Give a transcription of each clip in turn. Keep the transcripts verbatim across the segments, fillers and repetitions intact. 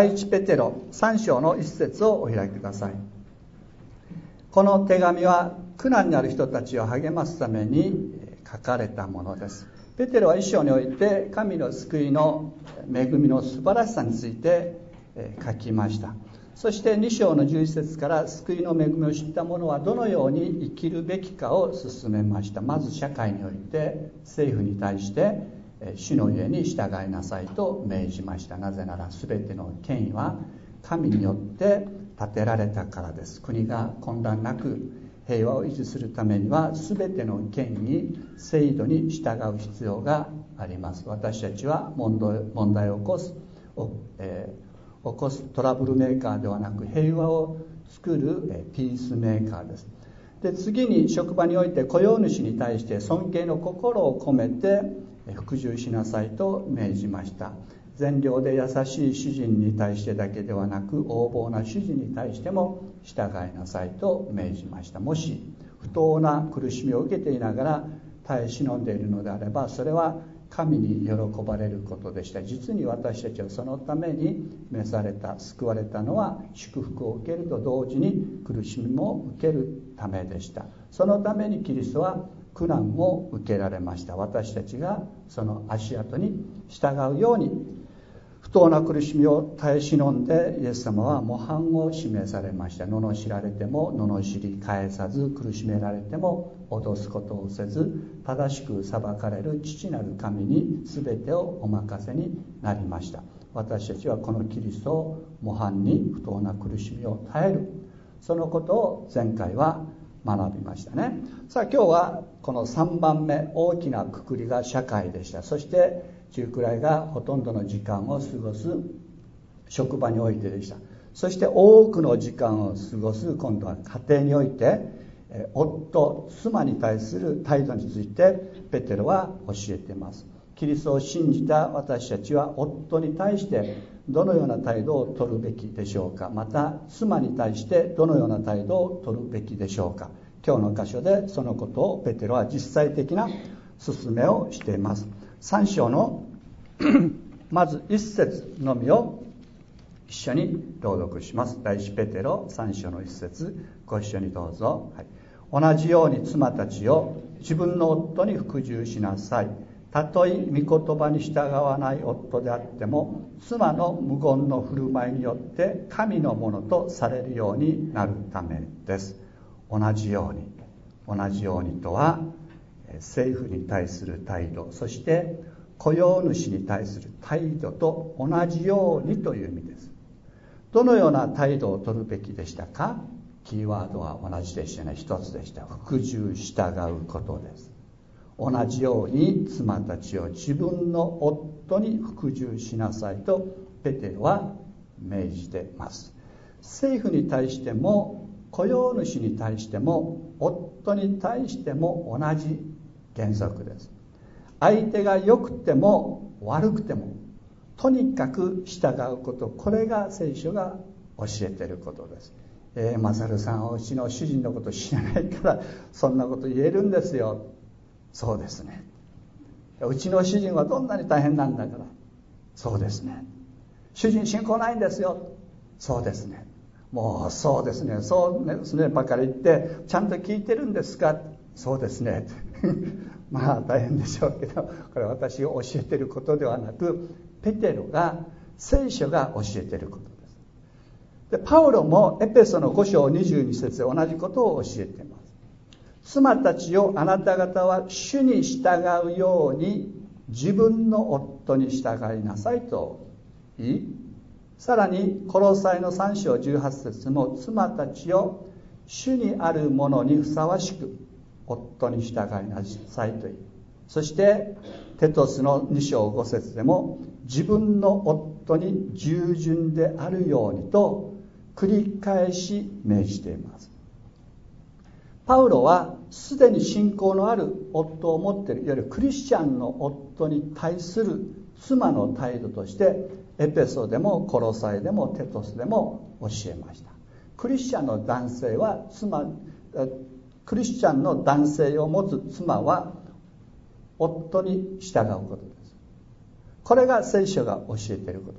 第一ペテロさん章の一節をお開きください。この手紙は苦難にある人たちを励ますために書かれたものです。ペテロは一章において神の救いの恵みの素晴らしさについて書きました。そしてに章のじゅういち節から救いの恵みを知った者はどのように生きるべきかを進めました。まず社会において政府に対して主の家に従いなさいと命じました。なぜなら全ての権威は神によって建てられたからです。国が混乱なく平和を維持するためには全ての権威制度に従う必要があります。私たちは問題、問題を起こす、えー、起こすトラブルメーカーではなく平和を作る、えー、ピースメーカーです。で、次に職場において雇用主に対して尊敬の心を込めて服従しなさいと命じました。善良で優しい主人に対してだけではなく横暴な主人に対しても従いなさいと命じました。もし不当な苦しみを受けていながら耐え忍んでいるのであれば、それは神に喜ばれることでした。実に私たちはそのために召された、救われたのは祝福を受けると同時に苦しみも受けるためでした。そのためにキリストは苦難を受けられました。私たちがその足跡に従うように不当な苦しみを耐え忍んでイエス様は模範を示されました。罵られても罵り返さず、苦しめられても脅すことをせず、正しく裁かれる父なる神に全てをお任せになりました。私たちはこのキリストを模範に不当な苦しみを耐える、そのことを前回は学びましたね。さあ今日はこのさんばんめ、大きな括りが社会でした。そして中くらいがほとんどの時間を過ごす職場においてでした。そして多くの時間を過ごす今度は家庭において、夫、妻に対する態度についてペテロは教えています。キリストを信じた私たちは夫に対してどのような態度を取るべきでしょうか。また妻に対してどのような態度を取るべきでしょうか。今日の箇所でそのことをペテロは実際的な勧めをしています。さん章のまず一節のみを一緒に朗読します。第一ペテロさん章の一節、ご一緒にどうぞ。はい、同じように妻たちを自分の夫に服従しなさい。たとえ御言葉に従わない夫であっても、妻の無言の振る舞いによって神のものとされるようになるためです。同じように、同じようにとは政府に対する態度、そして雇用主に対する態度と同じようにという意味です。どのような態度を取るべきでしたか。キーワードは同じでしたね。一つでした。服従、従うことです。同じように妻たちを自分の夫に服従しなさいとペテロは命じています。政府に対しても雇用主に対しても夫に対しても同じ原則です。相手が良くても悪くてもとにかく従うこと、これが聖書が教えていることです。えー、マサルさんはうちの主人のこと知らないからそんなこと言えるんですよ。そうですね。うちの主人はどんなに大変なんだから。そうですね。主人信仰ないんですよ。そうですね。もうそうですね、そうですねばかり言ってちゃんと聞いてるんですか。そうですね。まあ大変でしょうけど、これ私が教えていることではなくペテロが、聖書が教えていることです。でパウロもエペソのご章にじゅうに節で同じことを教えています。妻たちをあなた方は主に従うように自分の夫に従いなさいと言い、さらにコロサイのさん章じゅうはち節も妻たちを主にあるものにふさわしく夫に従いなさいと言い、そしてテトスのに章ご節でも自分の夫に従順であるようにと繰り返し命じています。パウロはすでに信仰のある夫を持っている、いわゆるクリスチャンの夫に対する妻の態度としてエペソでもコロサイでもテトスでも教えました。クリスチャンの男性は妻クリスチャンの男性を持つ妻は夫に従うことです。これが聖書が教えていることです。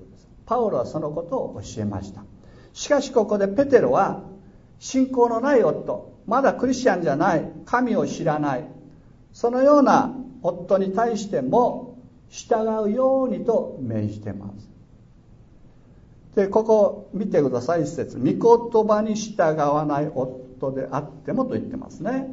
パウロはそのことを教えました。しかしここでペテロは信仰のない夫、まだクリスチャンじゃない、神を知らない、そのような夫に対しても従うようにと命じています。でここ見てください。一節、御言葉に従わない夫であってもと言ってますね。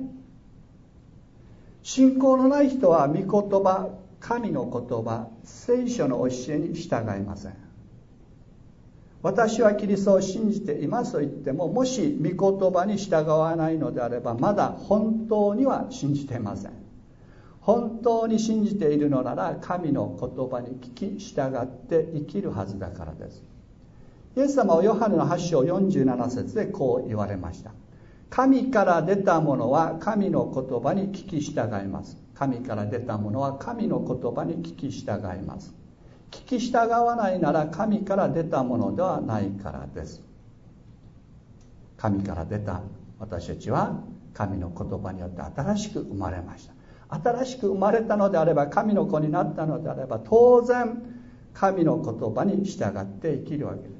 信仰のない人は御言葉、神の言葉、聖書の教えに従いません。私はキリストを信じていますと言っても、もし御言葉に従わないのであれば、まだ本当には信じていません。本当に信じているのなら、神の言葉に聞き従って生きるはずだからです。イエス様はヨハネのはち章よんじゅうなな節でこう言われました。神から出たものは神の言葉に聞き従います。神から出たものは神の言葉に聞き従います。聞き従わないなら神から出たものではないからです。神から出た私たちは神の言葉によって新しく生まれました。新しく生まれたのであれば、神の子になったのであれば、当然神の言葉に従って生きるわけです。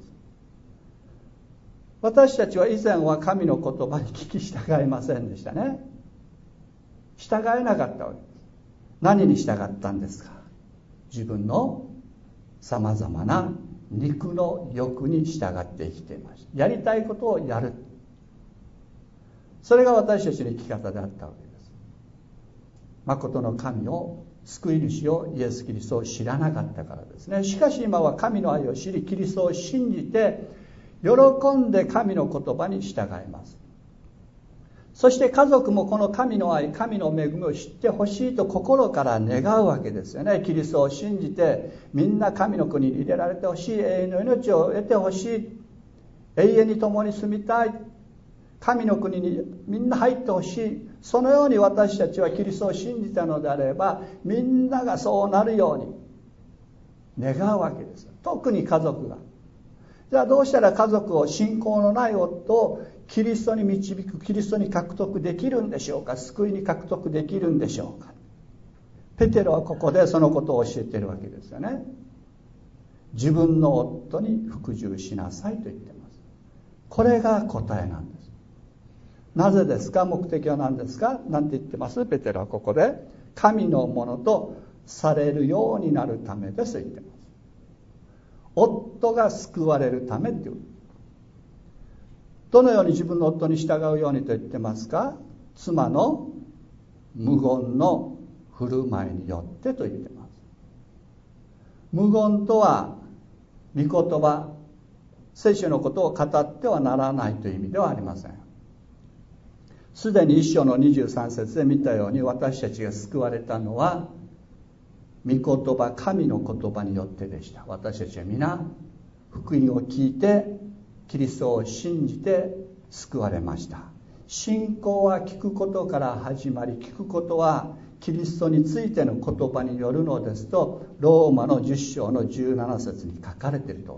私たちは以前は神の言葉に聞き従いませんでしたね。従えなかったわけです。何に従ったんですか？自分のさまざまな肉の欲に従って生きていました。やりたいことをやる、それが私たちの生き方であったわけです。誠の神を、救い主を、イエス・キリストを知らなかったからですね。しかし今は神の愛を知り、キリストを信じて喜んで神の言葉に従います。そして家族もこの神の愛、神の恵みを知ってほしいと心から願うわけですよね。キリストを信じてみんな神の国に入れられてほしい、永遠の命を得てほしい、永遠に共に住みたい、神の国にみんな入ってほしい。そのように私たちはキリストを信じたのであれば、みんながそうなるように願うわけです。特に家族が。じゃあどうしたら家族を、信仰のない夫をキリストに導く、キリストに獲得できるんでしょうか？救いに獲得できるんでしょうか？ペテロはここでそのことを教えているわけですよね。自分の夫に服従しなさいと言っています。これが答えなんです。なぜですか？目的は何ですか？なんて言ってます？ペテロはここで神のものとされるようになるためですと言っています。夫が救われるためという。どのように自分の夫に従うようにと言ってますか？妻の無言の振る舞いによってと言ってます。無言とは御言葉、聖書のことを語ってはならないという意味ではありません。すでに一章のにじゅうさん節で見たように、私たちが救われたのは御言葉、神の言葉によってでした。私たちは皆福音を聞いてキリストを信じて救われました。信仰は聞くことから始まり、聞くことはキリストについての言葉によるのですと、ローマのじゅっ章のじゅうなな節に書かれている通りです。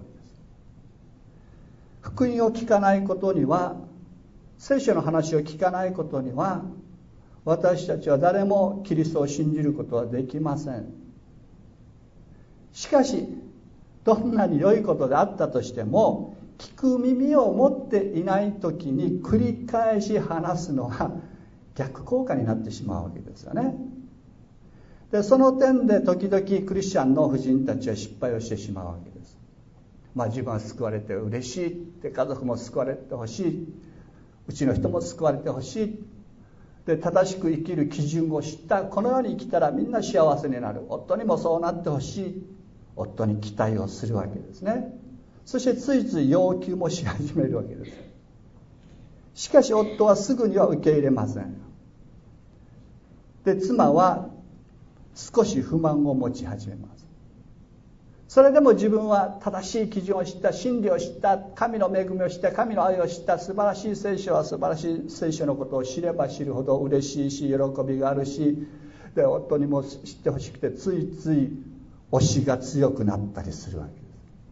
福音を聞かないことには、聖書の話を聞かないことには、私たちは誰もキリストを信じることはできません。しかしどんなに良いことであったとしても、聞く耳を持っていない時に繰り返し話すのは逆効果になってしまうわけですよね。でその点で時々クリスチャンの婦人たちは失敗をしてしまうわけです。まあ自分は救われて嬉しいって、家族も救われてほしい、うちの人も救われてほしいで、正しく生きる基準を知った、このように生きたらみんな幸せになる、夫にもそうなってほしい、夫に期待をするわけですね。そしてついつい要求もし始めるわけです。しかし夫はすぐには受け入れません。で妻は少し不満を持ち始めます。それでも自分は正しい基準を知った、真理を知った、神の恵みを知った、神の愛を知った、素晴らしい聖書は素晴らしい聖書のことを知れば知るほど嬉しいし、喜びがあるし、で夫にも知ってほしくて、ついつい推しが強くなったりするわけです。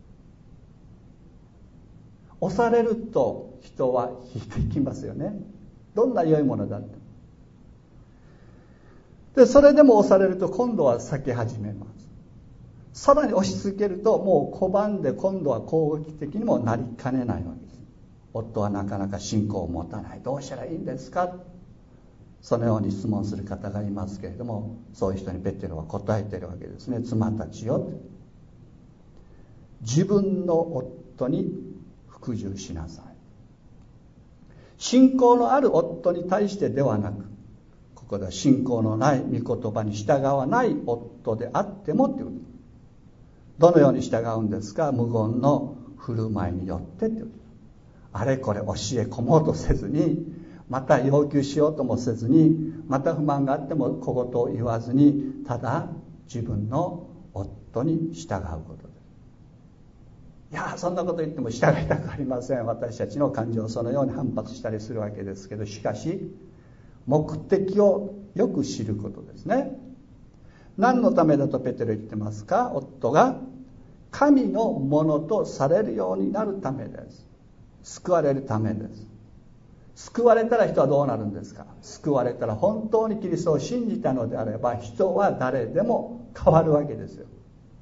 押されると人は引いていきますよね。どんな良いものだって。でそれでも押されると今度は避け始めます。 さらに押し付けるともう拒んで今度は攻撃的にもなりかねないわけです。夫はなかなか信仰を持たない、どうしたらいいんですか、そのように質問する方がいますけれども、そういう人にペテロは答えているわけですね。妻たちよ、自分の夫に服従しなさい。信仰のある夫に対してではなく、ここでは信仰のない御言葉に従わない夫であってもという、どのように従うんですか、無言の振る舞いによってという、あれこれ教え込もうとせずに、また要求しようともせずに、また不満があっても小言を言わずに、ただ自分の夫に従うことです。いやそんなこと言っても従いたくありません。私たちの感情そのように反発したりするわけですけど、しかし目的をよく知ることですね。何のためだとペテロ言ってますか。夫が神のものとされるようになるためです。救われるためです。救われたら人はどうなるんですか。救われたら本当にキリストを信じたのであれば、人は誰でも変わるわけですよ。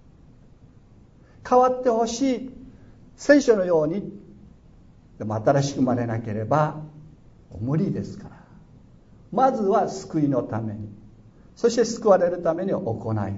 変わってほしい、聖書のようにでも新しく生まれなければ無理ですから、まずは救いのために、そして救われるためには行いがあって、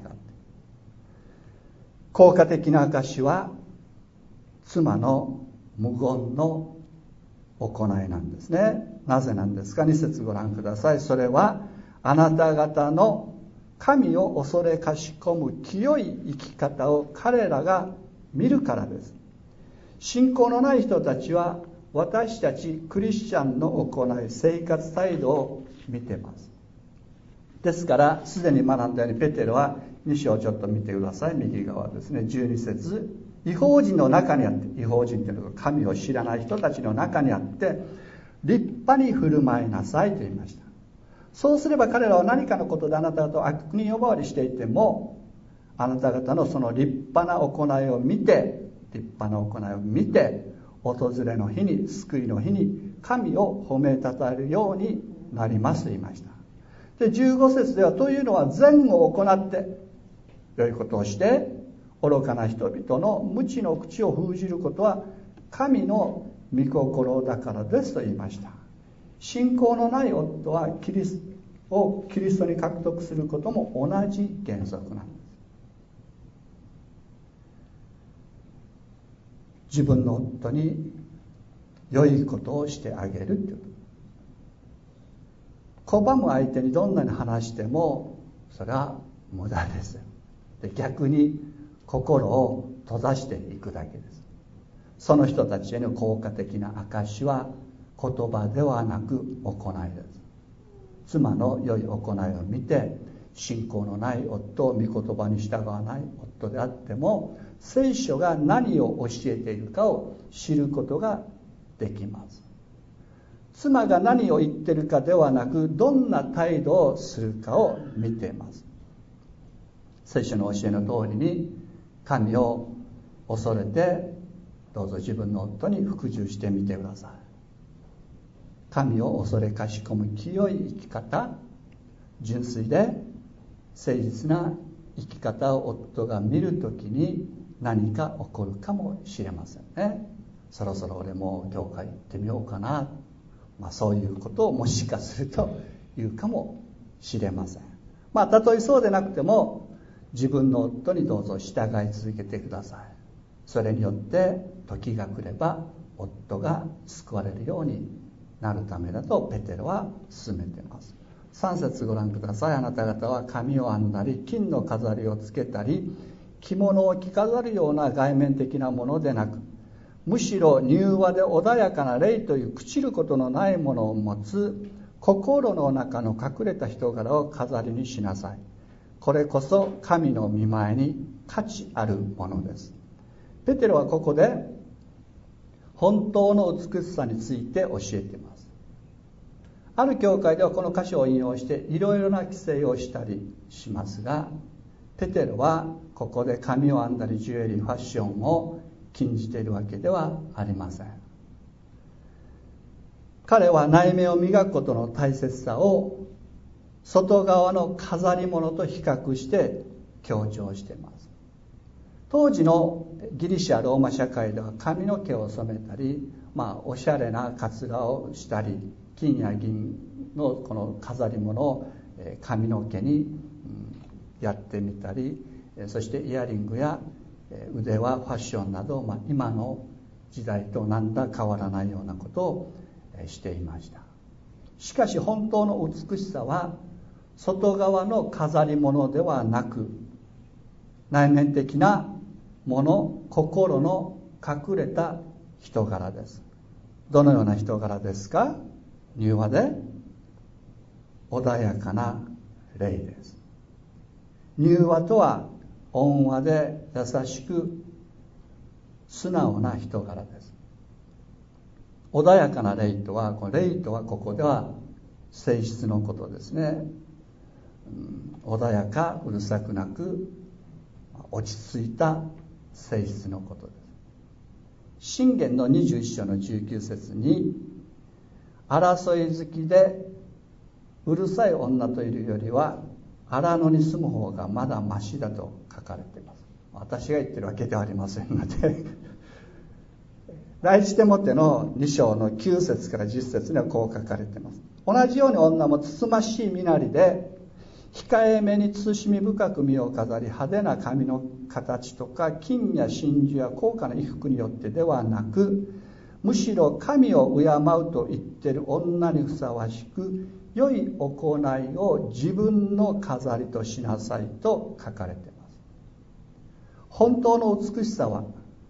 効果的な証は妻の無言の行いなんですね。なぜなんですか。に節ご覧ください。それはあなた方の神を恐れかしこむ清い生き方を彼らが見るからです。信仰のない人たちは私たちクリスチャンの行い、生活態度を見ています。ですからすでに学んだように、ペテロはに章をちょっと見てください。右側ですね、じゅうに節、異邦人の中にあって、異邦人というのは神を知らない人たちの中にあって立派に振る舞いなさいと言いました。そうすれば彼らは何かのことであなた方を悪人呼ばわりしていても、あなた方のその立派な行いを見て立派な行いを見て訪れの日に、救いの日に神を褒めたたえるようになりますと言いました。でじゅうご節では、というのは善を行って良いことをして愚かな人々の無知の口を封じることは神の御心だからですと言いました。信仰のない夫はキリストをキリストに獲得することも同じ原則なんです。自分の夫に良いことをしてあげるということ、拒む相手にどんなに話してもそれは無駄ですよ。で逆に心を閉ざしていくだけです。その人たちへの効果的な証は言葉ではなく行いです。妻の良い行いを見て、信仰のない夫を御言葉に従わない夫であっても、聖書が何を教えているかを知ることができます。妻が何を言っているかではなく、どんな態度をするかを見ています。聖書の教えの通りに神を恐れて、どうぞ自分の夫に服従してみてください。神を恐れかしこむ清い生き方、純粋で誠実な生き方を夫が見るときに何か起こるかもしれませんね。そろそろ俺も教会行ってみようかな、まあ、そういうことをもしかすると言うかもしれません。まあたとえそうでなくても、自分の夫にどうぞ従い続けてください。それによって時が来れば夫が救われるようになるためだとペテロは進めています。さん節ご覧ください。あなた方は髪を編んだり金の飾りをつけたり着物を着飾るような外面的なものでなく、むしろ柔和で穏やかな霊という朽ちることのないものを持つ心の中の隠れた人柄を飾りにしなさい。これこそ神の御前に価値あるものです。ペテロはここで本当の美しさについて教えています。ある教会ではこの箇所を引用していろいろな規制をしたりしますが、ペテロはここで髪を編んだりジュエリー、ファッションを禁じているわけではありません。彼は内面を磨くことの大切さを外側の飾り物と比較して強調しています。 当時のギリシャローマ社会では髪の毛を染めたり、まあ、おしゃれなかつらをしたり、金や銀のこの飾り物を髪の毛にやってみたり、そしてイヤリングや腕輪ファッションなど、まあ、今の時代と何ら変わらないようなことをしていました。しかし本当の美しさは外側の飾り物ではなく、内面的なもの、心の隠れた人柄です。どのような人柄ですか？柔和で穏やかな霊です。柔和とは温和で優しく素直な人柄です。穏やかな霊とは、この霊とはここでは性質のことですね。うん、穏やか、うるさくなく、落ち着いた性質のことです。箴言のにじゅういっ章のじゅうきゅう節に、争い好きでうるさい女といるよりは荒野に住む方がまだマシだと書かれています。私が言ってるわけではありませんので第一テモテのに章のきゅう節からじゅっ節にはこう書かれています。同じように女もつつましい身なりで控えめに慎み深く身を飾り、派手な髪の形とか金や真珠や高価な衣服によってではなく、むしろ神を敬うと言っている女にふさわしく、良い行いを自分の飾りとしなさいと書かれています。本当の美しさは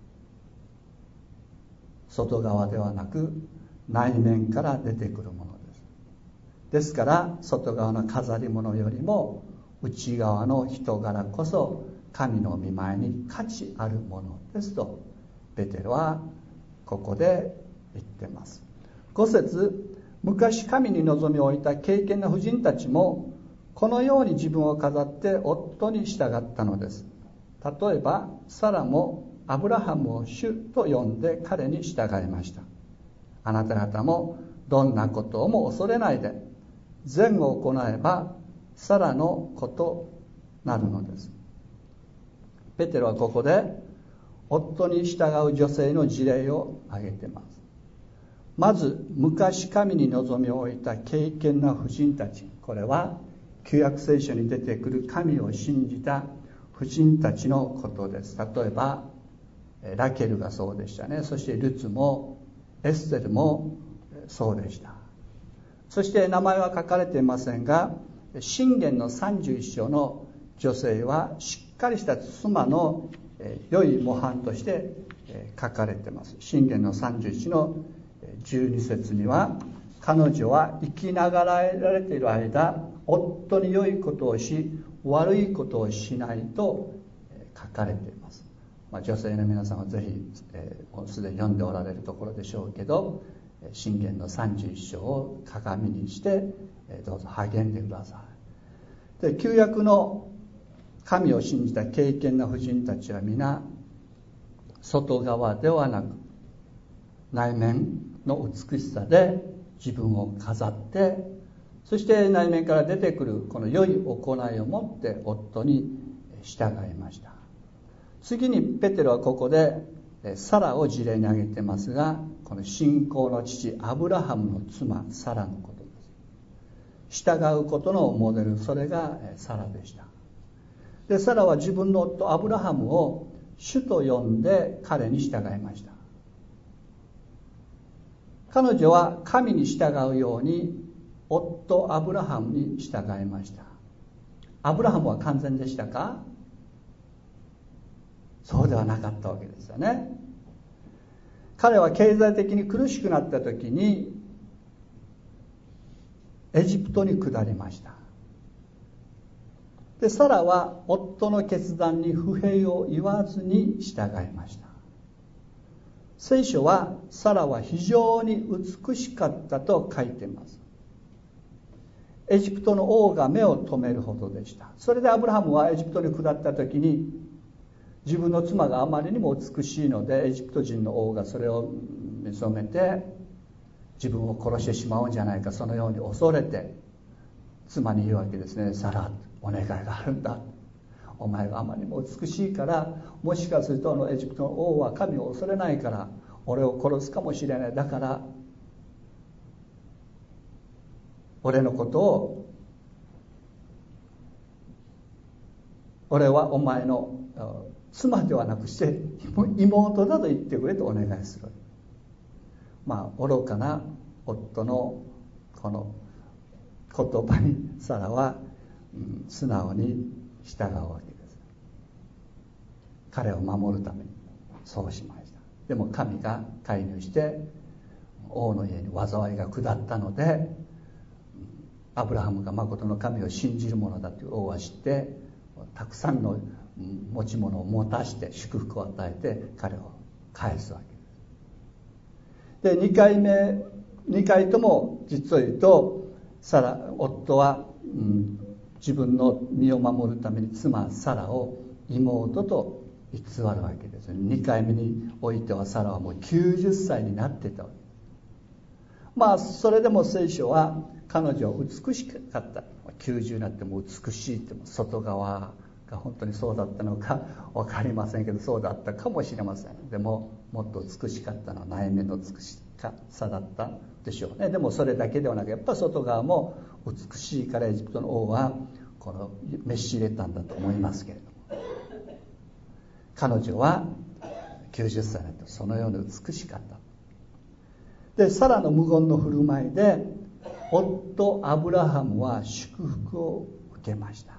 外側ではなく内面から出てくるものです。ですから外側の飾り物よりも内側の人柄こそ神の御前に価値あるものですとペテロはここで言っています。ご節、昔神に望みを置いた敬虔な婦人たちもこのように自分を飾って夫に従ったのです。例えばサラもアブラハムを主と呼んで彼に従いました。あなた方もどんなことをも恐れないで善を行えばサラの子となるのです。ペテロはここで夫に従う女性の事例を挙げています。まず昔神に望みを置いた敬虔な婦人たち、これは旧約聖書に出てくる神を信じた婦人たちのことです。例えばラケルがそうでしたね。そしてルツもエステルもそうでした。そして名前は書かれていませんが、箴言のさんじゅういっ章の女性はしっかりした妻の良い模範として書かれています。箴言のさんじゅういちのじゅうに節には、彼女は生きながらえられている間夫に良いことをし悪いことをしないと書かれています。まあ、女性の皆さんはぜひ、えー、もうすでに読んでおられるところでしょうけど、箴言のさんじゅういっ章を鏡にして、えー、どうぞ励んでください。で、旧約の神を信じた敬虔な婦人たちは皆外側ではなく内面の美しさで自分を飾って、そして内面から出てくるこの良い行いをもって夫に従いました。次にペテロはここでサラを事例に挙げてますが、この信仰の父アブラハムの妻サラのことです。従うことのモデル、それがサラでした。で、サラは自分の夫アブラハムを主と呼んで彼に従いました。彼女は神に従うように夫アブラハムに従いました。アブラハムは完全でしたか？そうではなかったわけですよね。彼は経済的に苦しくなった時にエジプトに下りました。で、サラは夫の決断に不平を言わずに従いました。聖書はサラは非常に美しかったと書いています。エジプトの王が目を留めるほどでした。それでアブラハムはエジプトに下った時に、自分の妻があまりにも美しいのでエジプト人の王がそれを見初めて自分を殺してしまうんじゃないか、そのように恐れて妻に言うわけですね。サラ、お願いがあるんだ。 お前があまりにも美しいから、もしかするとあのエジプトの王は神を恐れないから俺を殺すかもしれない、だから俺のことを俺はお前の妻ではなくして妹だと言ってくれとお願いする。まあ愚かな夫のこの言葉にサラは、うん、素直に従うわけです。彼を守るためにそうしました。でも神が介入して王の家に災いが下ったので、アブラハムが誠の神を信じる者だという王は知って、たくさんの持ち物を持たして祝福を与えて彼を返すわけです。でにかいめにかいとも実を言うとサラ夫は、うん、自分の身を守るために妻サラを妹と偽るわけです。にかいめにおいてはサラはもうきゅうじゅっさいになってたわけです。まあそれでも聖書は彼女は美しかった、きゅうじゅうになっても美しいって、も外側が本当にそうだったのか分かりませんけど、そうだったかもしれません。でももっと美しかったのは内面の美しさだったでしょうね。でもそれだけではなく、やっぱり外側も美しいからエジプトの王はこの召し入れたんだと思いますけれども、彼女はきゅうじゅっさいになってそのように美しかった。でサラの無言の振る舞いで夫アブラハムは祝福を受けました。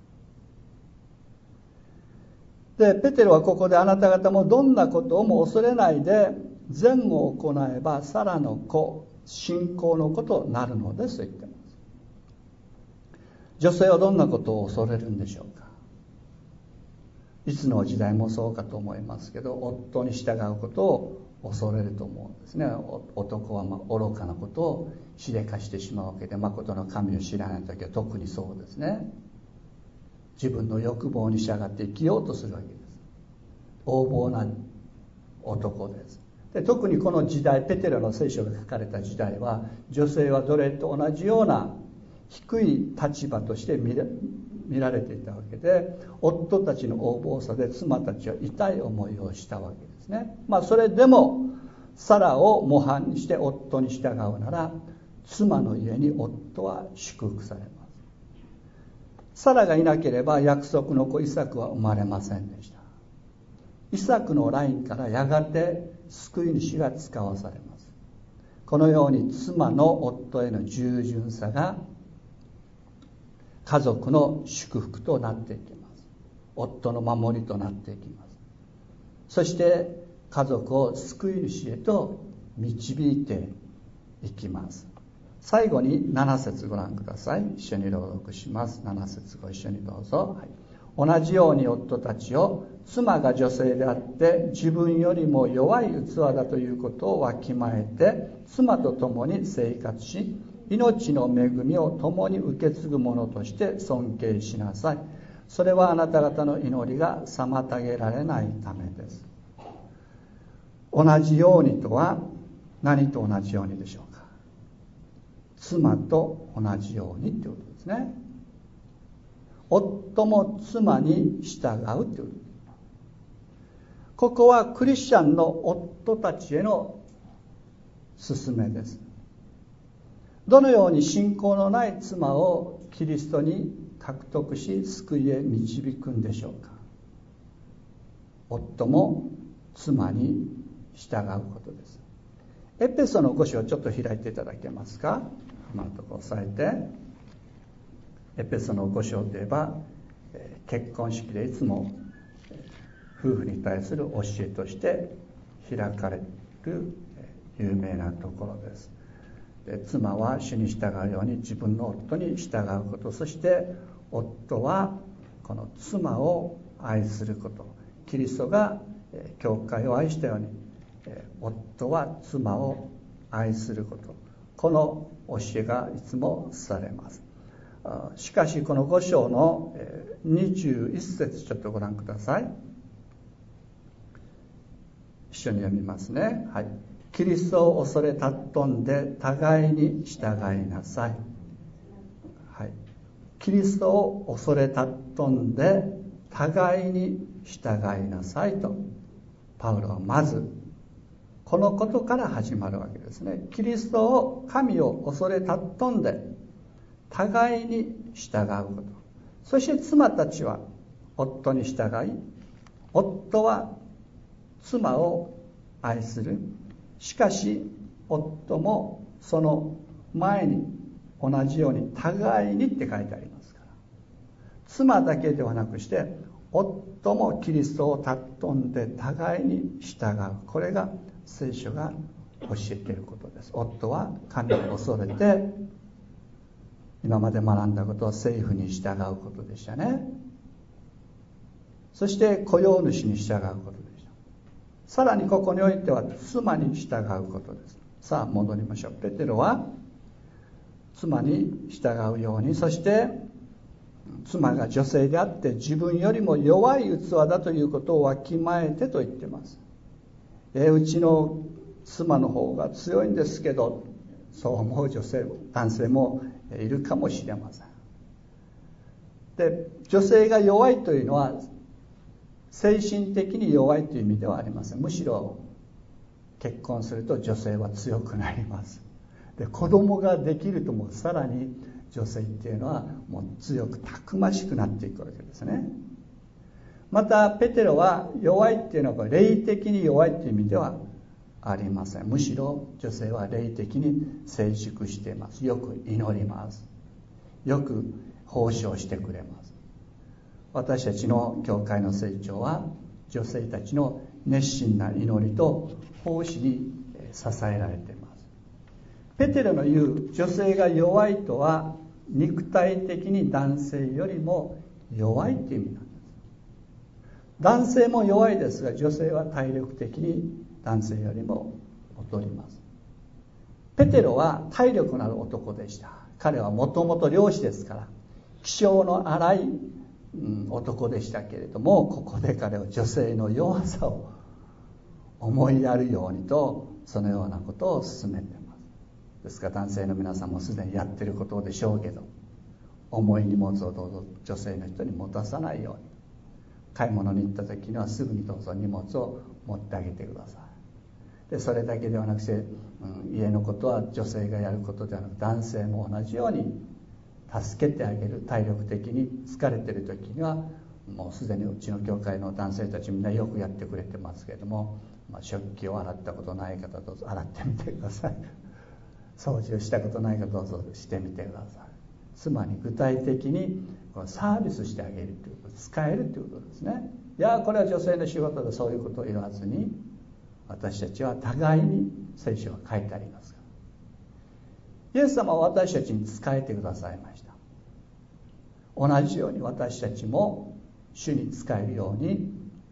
でペテロはここで、あなた方もどんなことをも恐れないで善を行えばサラの子信仰の子となるのですと言っています。女性はどんなことを恐れるんでしょうか。いつの時代もそうかと思いますけど、夫に従うことを恐れると思うんですね。男はまあ愚かなことをしでかしてしまうわけで、誠の神を知らないときは特にそうですね。自分の欲望に従って生きようとするわけです。横暴な男です。で特にこの時代、ペテロの聖書が書かれた時代は、女性は奴隷と同じような低い立場として見ら見られていたわけで、夫たちの横暴さで妻たちは痛い思いをしたわけですね。まあそれでもサラを模範にして夫に従うなら、妻の家に夫は祝福されます。サラがいなければ約束の子イサクは生まれませんでした。イサクのラインからやがて救い主が使わされます。このように妻の夫への従順さが家族の祝福となっていきます。夫の守りとなっていきます。そして家族を救い主へと導いていきます。最後になな節ご覧ください。一緒に朗読します。なな節ご一緒にどうぞ。はい、同じように夫たちを、妻が女性であって自分よりも弱い器だということをわきまえて、妻と共に生活し、命の恵みを共に受け継ぐ者として尊敬しなさい。それはあなた方の祈りが妨げられないためです。同じようにとは何と同じようにでしょうか。妻と同じようにということですね。夫も妻に従うということです。ここはクリスチャンの夫たちへの勧めです。どのように信仰のない妻をキリストに獲得し救いへ導くんでしょうか。夫も妻に従うことです。エペソのご章をちょっと開いていただけますか。今のところ押さえて、エペソのご章といえば結婚式でいつも夫婦に対する教えとして開かれる有名なところです。で妻は主に従うように自分の夫に従うこと、そして夫はこの妻を愛すること、キリストが教会を愛したように夫は妻を愛すること、この教えがいつもされます。しかしこのご章のにじゅういち節ちょっとご覧ください。一緒に読みますね。はい。キリストを恐れ尊んで互いに従いなさい。はい。キリストを恐れ尊んで互いに従いなさいとパウロはまずこのことから始まるわけですね。キリストを神を恐れ尊んで互いに従うこと、そして妻たちは夫に従い、夫は妻を愛する。しかし夫もその前に同じように互いにって書いてありますから、妻だけではなくして夫もキリストを尊んで互いに従う。これが聖書が教えていることです。夫は神を恐れて今まで学んだことを政府に従うことでしたね。そして雇用主に従うことでした。さらにここにおいては妻に従うことです。さあ戻りましょう。ペテロは妻に従うように、そして妻が女性であって自分よりも弱い器だということをわきまえてと言っています。えうちの妻の方が強いんですけど、そう思う女性男性もいるかもしれません。で、女性が弱いというのは精神的に弱いという意味ではありません。むしろ結婚すると女性は強くなります。で、子供ができるともうさらに女性っていうのはもう強くたくましくなっていくわけですね。またペテロは弱いっていうのは霊的に弱いという意味ではありません。むしろ女性は霊的に成熟しています。よく祈ります。よく奉仕をしてくれます。私たちの教会の成長は女性たちの熱心な祈りと奉仕に支えられています。ペテロの言う女性が弱いとは肉体的に男性よりも弱いという意味なんです。男性も弱いですが女性は体力的に男性よりも劣ります。ペテロは体力のある男でした。彼はもともと漁師ですから気性の荒い、うん、男でしたけれども、ここで彼は女性の弱さを思いやるようにとそのようなことを進めています。ですから男性の皆さんもすでにやっていることでしょうけど、重い荷物をどうぞ女性の人に持たさないように、買い物に行った時にはすぐにどうぞ荷物を持ってあげてください。でそれだけではなくて、うん、家のことは女性がやることではなく男性も同じように助けてあげる。体力的に疲れている時にはもうすでにうちの教会の男性たちみんなよくやってくれてますけれども、まあ、食器を洗ったことない方どうぞ洗ってみてください。掃除をしたことない方どうぞしてみてください。つまり具体的にサービスしてあげるということ、使えるということですね。いやこれは女性の仕事でそういうことを言わずに、私たちは互いに聖書が書いてありますから、イエス様は私たちに仕えてくださいました。同じように私たちも主に仕えるように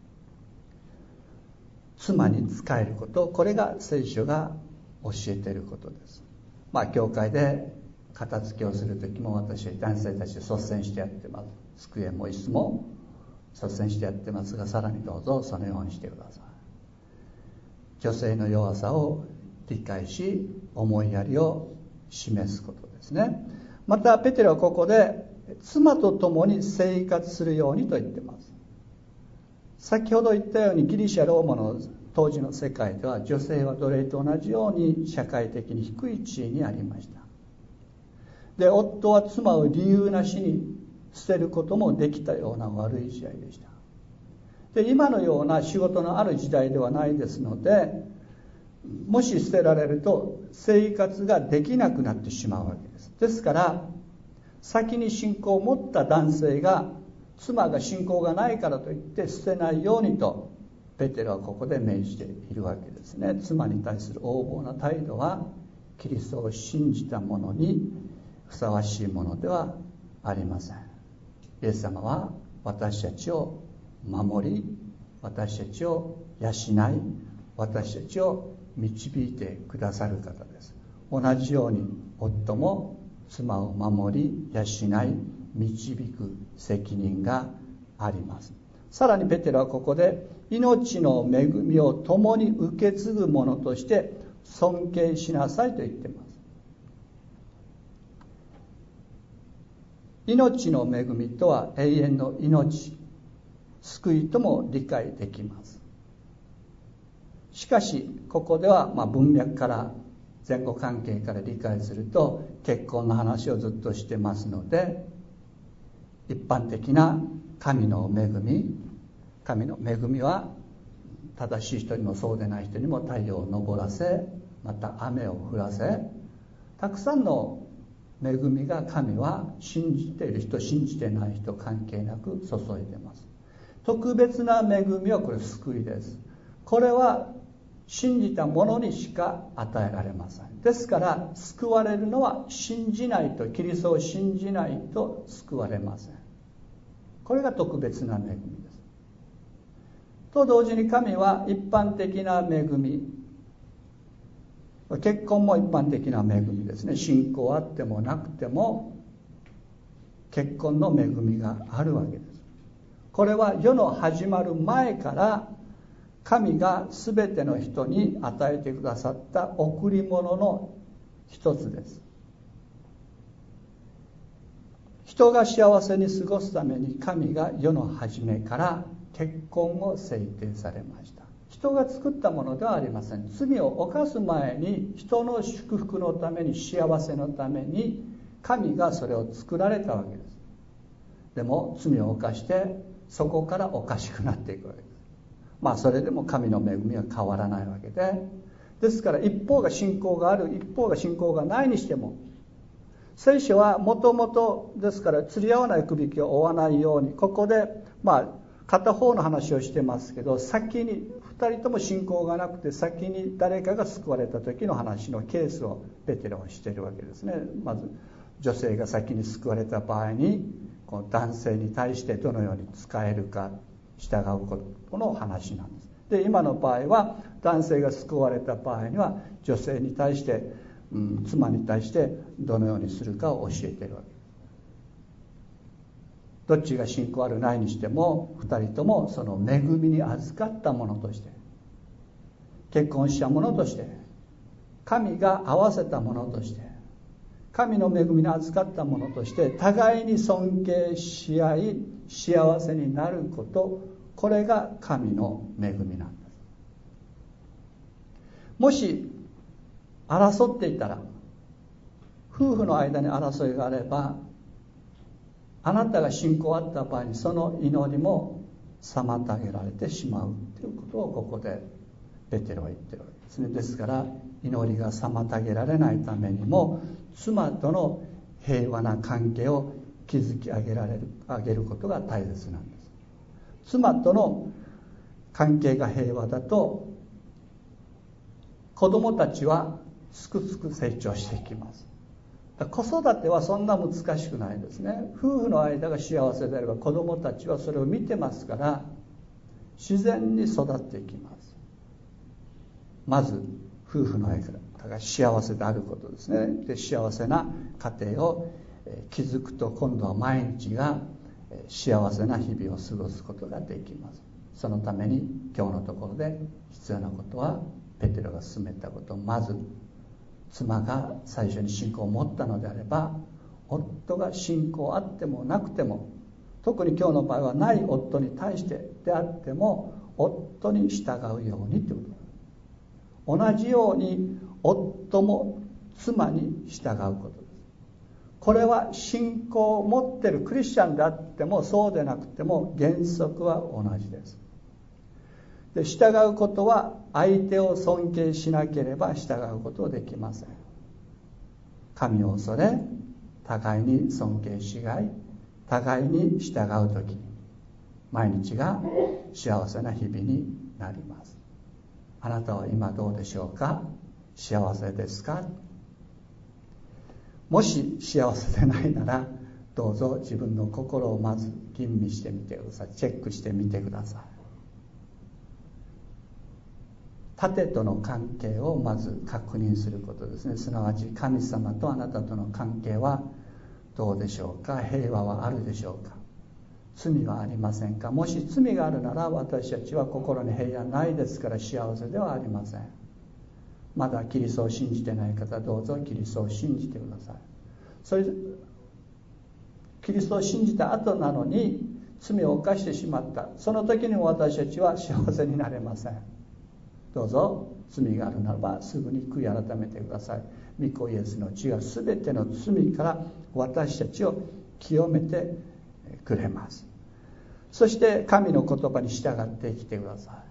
妻に仕えること、これが聖書が教えていることです。まあ教会で片付けをするときも私は男性たちで率先してやってます。机も椅子も率先してやってますが、さらにどうぞそのようにしてください。女性の弱さを理解し思いやりを示すことですね。またペテロはここで妻と共に生活するようにと言っています。先ほど言ったようにギリシャローマの当時の世界では女性は奴隷と同じように社会的に低い地位にありました。で夫は妻を理由なしに捨てることもできたような悪い時代でした。で今のような仕事のある時代ではないですので、もし捨てられると生活ができなくなってしまうわけです。ですから先に信仰を持った男性が妻が信仰がないからといって捨てないようにとペテロはここで命じているわけですね。妻に対する横暴な態度はキリストを信じた者にふさわしいものではありません。イエス様は私たちを守り、私たちを養い、私たちを導いてくださる方です。同じように夫も妻を守り、養い、導く責任があります。さらにペテロはここで命の恵みを共に受け継ぐ者として尊敬しなさいと言っています。命の恵みとは永遠の命救いとも理解できます。しかしここではまあ文脈から前後関係から理解すると結婚の話をずっとしてますので、一般的な神の恵み神の恵みは正しい人にもそうでない人にも太陽を昇らせ、また雨を降らせ、たくさんの恵みが神は信じている人信じてない人関係なく注いでます。特別な恵みはこれ救いです。これは信じた者にしか与えられません。ですから救われるのは信じないと、キリストを信じないと救われません。これが特別な恵みです。と同時に神は一般的な恵み、結婚も一般的な恵みですね。信仰あってもなくても結婚の恵みがあるわけです。これは世の始まる前から神がすべての人に与えてくださった贈り物の一つです。人が幸せに過ごすために神が世の初めから結婚を制定されました。人が作ったものではありません。罪を犯す前に人の祝福のために、幸せのために神がそれを作られたわけです。でも罪を犯してそこからおかしくなっていくわけです。まあそれでも神の恵みは変わらないわけで、ですから一方が信仰がある、一方が信仰がないにしても、聖書はもともとですから釣り合わないくびきを追わないように、ここでまあ片方の話をしてますけど、先にふたりとも信仰がなくて先に誰かが救われた時の話のケースをペテロはしているわけですね。まず女性が先に救われた場合にこの男性に対してどのように仕えるか、従うことの話なんです。で今の場合は男性が救われた場合には女性に対して、うん、妻に対してどのようにするかを教えているわけです。どっちが信仰あるないにしてもふたりともその恵みに預かったものとして、結婚したものとして、神が合わせたものとして、神の恵みに預かったものとして互いに尊敬し合い幸せになること、これが神の恵みなんです。もし争っていたら、夫婦の間に争いがあれば、あなたが信仰あった場合にその祈りも妨げられてしまうということをここでペテロは言ってるわけですね。ですから祈りが妨げられないためにも妻との平和な関係を築き上げられる上げることが大切なんです。妻との関係が平和だと子供たちはすくすく成長していきます。子育てはそんな難しくないですね。夫婦の間が幸せであれば子供たちはそれを見てますから自然に育っていきます。まず夫婦の間が幸せであることですね。で幸せな家庭を築くと今度は毎日が幸せな日々を過ごすことができます。そのために今日のところで必要なことはペテロが進めたこと、まず妻が最初に信仰を持ったのであれば夫が信仰あってもなくても、特に今日の場合はない夫に対してであっても夫に従うようにということです。同じように夫も妻に従うことです。これは信仰を持っているクリスチャンであってもそうでなくても原則は同じです。で従うことは相手を尊敬しなければ従うことはできません。神を恐れ互いに尊敬し合い互いに従うとき毎日が幸せな日々になります。あなたは今どうでしょうか？幸せですか？もし幸せでないならどうぞ自分の心をまず吟味してみてください。チェックしてみてください。盾との関係をまず確認することですね。すなわち神様とあなたとの関係はどうでしょうか？平和はあるでしょうか？罪はありませんか？もし罪があるなら私たちは心に平安ないですから幸せではありません。まだキリストを信じてない方、どうぞキリストを信じてください。それキリストを信じた後なのに罪を犯してしまった、その時にも私たちは幸せになれません。どうぞ罪があるならばすぐに悔い改めてください。御子イエスの血がすべての罪から私たちを清めてくれます。そして神の言葉に従って生きてください。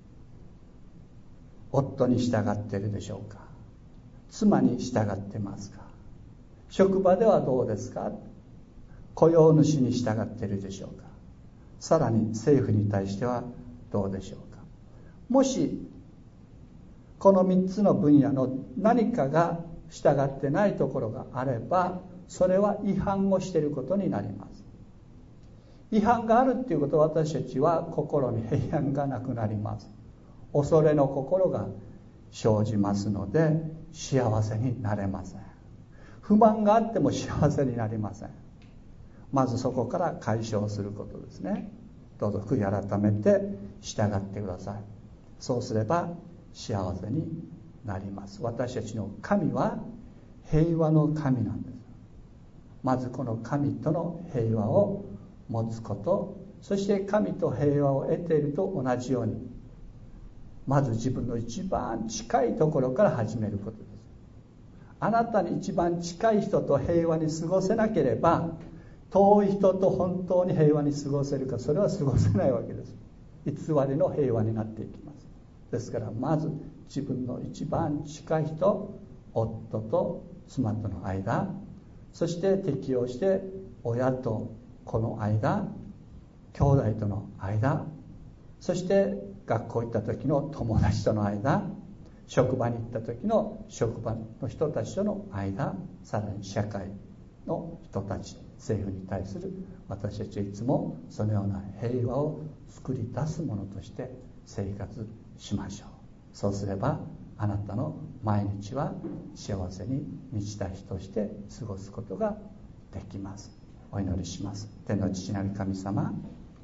夫に従っているでしょうか。妻に従ってますか。職場ではどうですか。雇用主に従っているでしょうか。さらに政府に対してはどうでしょうか。もしこのみっつの分野の何かが従ってないところがあれば、それは違反をしていることになります。違反があるっていうことは、私たちは心に平安がなくなります。恐れの心が生じますので幸せになれません。不満があっても幸せになりません。まずそこから解消することですね。どうぞ悔い改めて従ってください。そうすれば幸せになります。私たちの神は平和の神なんです。まずこの神との平和を持つこと、そして神と平和を得ていると同じように、まず自分の一番近いところから始めることです。あなたに一番近い人と平和に過ごせなければ、遠い人と本当に平和に過ごせるか、それは過ごせないわけです。偽りの平和になっていきます。ですからまず自分の一番近い人、夫と妻との間、そして適応して親と子の間、兄弟との間、そして学校行った時の友達との間、職場に行った時の職場の人たちとの間、さらに社会の人たち、政府に対する私たちはいつもそのような平和を作り出すものとして生活しましょう。そうすればあなたの毎日は幸せに満ちた日として過ごすことができます。お祈りします。天の父なる神様、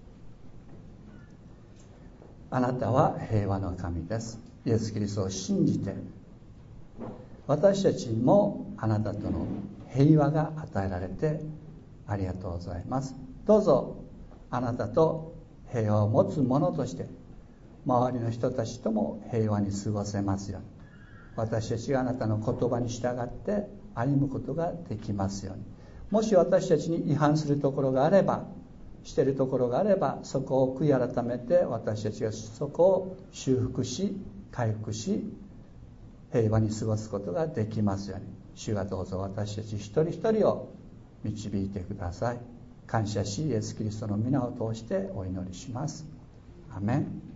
あなたは平和の神です。イエス・キリストを信じて私たちにもあなたとの平和が与えられてありがとうございます。どうぞあなたと平和を持つ者として周りの人たちとも平和に過ごせますように、私たちがあなたの言葉に従って歩むことができますように。もし私たちに違反するところがあれば、しているところがあれば、そこを悔い改めて私たちがそこを修復し回復し平和に過ごすことができますように。主がどうぞ私たち一人一人を導いてください。感謝しイエス・キリストの皆を通してお祈りします。アメン。